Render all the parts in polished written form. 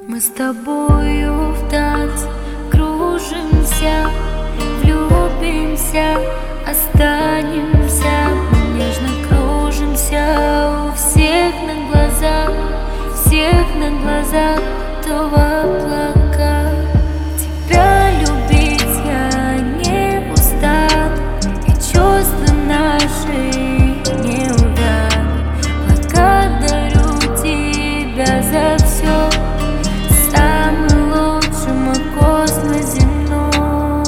Мы с тобою в танце кружимся, влюбимся, останемся. Мы нежно кружимся у всех на глазах, всех на глазах, то в облаках. Тебя любить я не устану, и чувства наши не увянут. Благодарю тебя за все, самый лучший мой космос земной.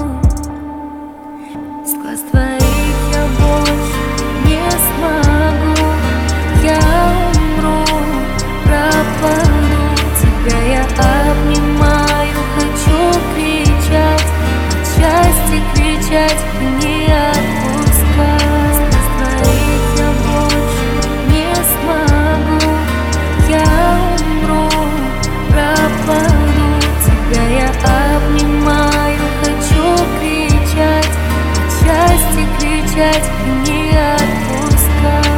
С глаз твоих я больше не смогу, я умру, пропаду. Тебя я обнимаю, хочу кричать, от счастья кричать, не отпускать. С глаз твоих я больше не смогу, я умру, пропаду. Тебя я обнимаю, хочу кричать, от счастья кричать, не отпускать.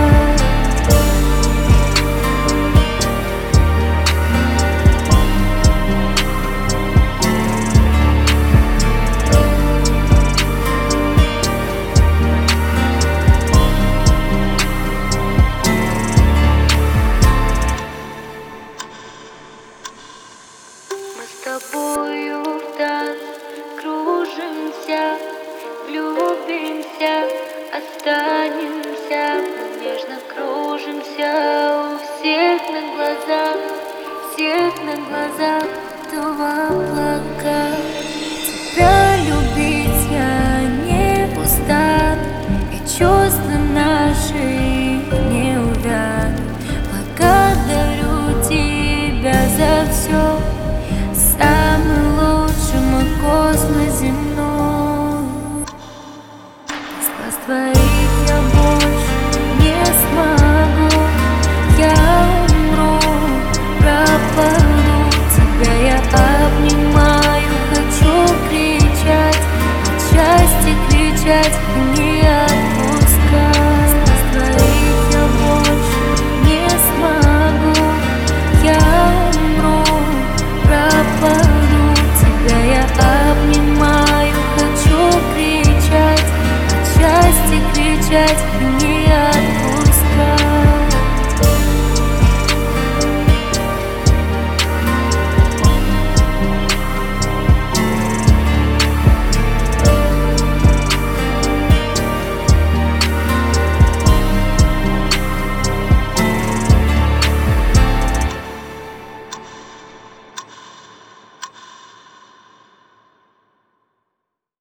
Мы с тобою в танце кружимся, влюбимся, останемся. Мы нежно кружимся у всех на глазах, всех на глазах, то в облаках.